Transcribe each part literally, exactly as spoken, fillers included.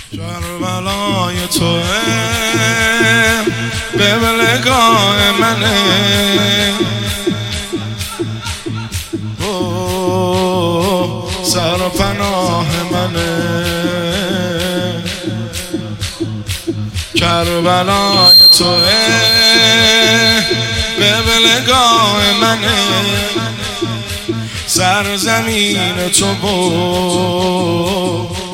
کربلای تو قبلگاه منه، سر و پناه منه. کربلای تو قبلگاه منه، سرزمین تو بود.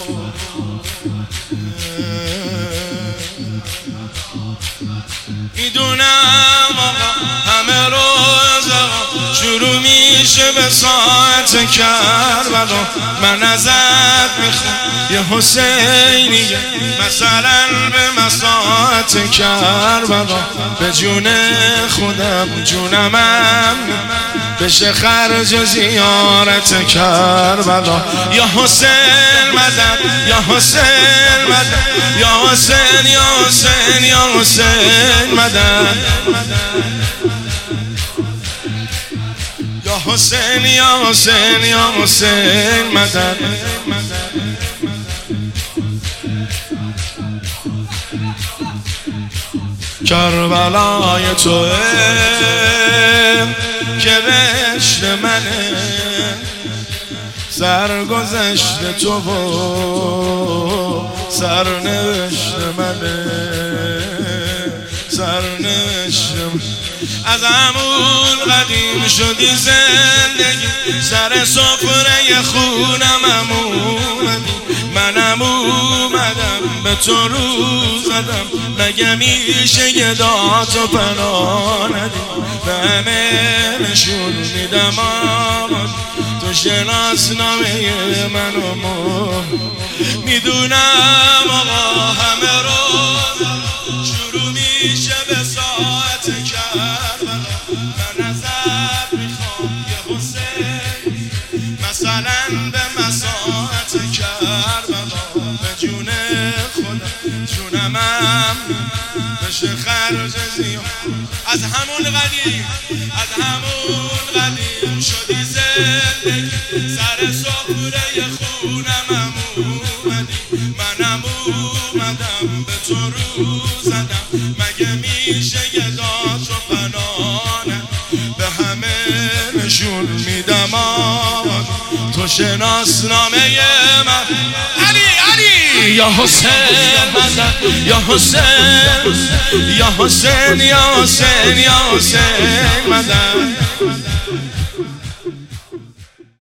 میدونم آقا همه روز شروع میشه به ساعت کربلا، من ازت میخوام یه حسینی مثلا به مساعت کربلا، به جون خودم جونمم بشه خرج زیارت کربلا. یا حسین مدد، یا حسین مدد، یا حسین، یا حسین، یا حسین مدد، یا حسین، یا حسین، یا حسین مدد. کربلای تو که رشت منه، سرگذشت تو و سرنوشت منه، سرنوشت من. از همون قدیم شدی زندگی، سر سفره خونم اومدی، منم اومدم به تو رو زدم، مگه میشه یه داد و پناه ندی؟ به همه نشون میدم آمد تو شناسنامه منو مو. میدونم آقا همه روز شروع میشه به ساعت کربلا، من ازت میخوام یه حسین مثلا به مساعت کربلا، به جون خودم جونمم بشه خرج زیاد. از همون قدیم، از همون قدیم شدی زندگی، سر سفره خونم اومدی، منم اومدم به تو رو زدم، مگه میشه یه داد و پناه؟ به همه نشون میدم آمد تو شناسنامه من. علی علی یا حسین مدد، یا حسین، یا حسین، یا حسین، یا حسین مدد.